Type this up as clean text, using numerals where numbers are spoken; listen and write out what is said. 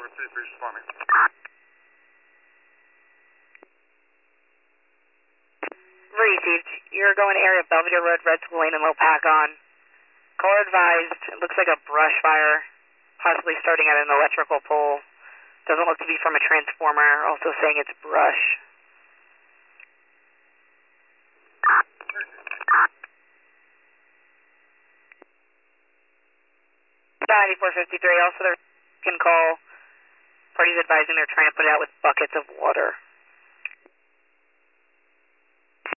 responding. Received. You're going to area of Belvedere Road, Red School Lane, and Low Pack on. Caller advised, it looks like a brush fire, possibly starting at an electrical pole. Doesn't look to be from a transformer, also saying it's brush. 9453, also there can call. Parties advising they're trying to put it out with buckets of water.